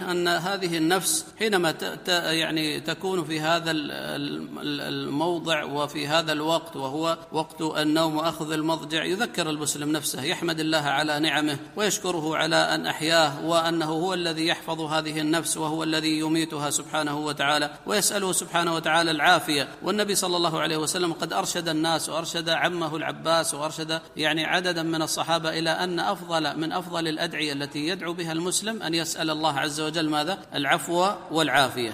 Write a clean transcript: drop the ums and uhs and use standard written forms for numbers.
أن هذه النفس حينما يعني تكون في هذا الموضع وفي هذا الوقت وهو وقت النوم وأخذ المضجع، يذكر المسلم نفسه، يحمد الله على نعمه ويشكره على أن أحياه، وأنه هو الذي يحفظ هذه النفس وهو الذي يميتها سبحانه وتعالى، ويسأله سبحانه وتعالى العافية. والنبي صلى الله عليه وسلم قد أرشد الناس وأرشد عمه العباس وأرشد يعني عددا من الصحابة إلى أن من أفضل الأدعية التي يدعو بها المسلم أن يسأل الله عز وجل ماذا؟ العفو والعافية.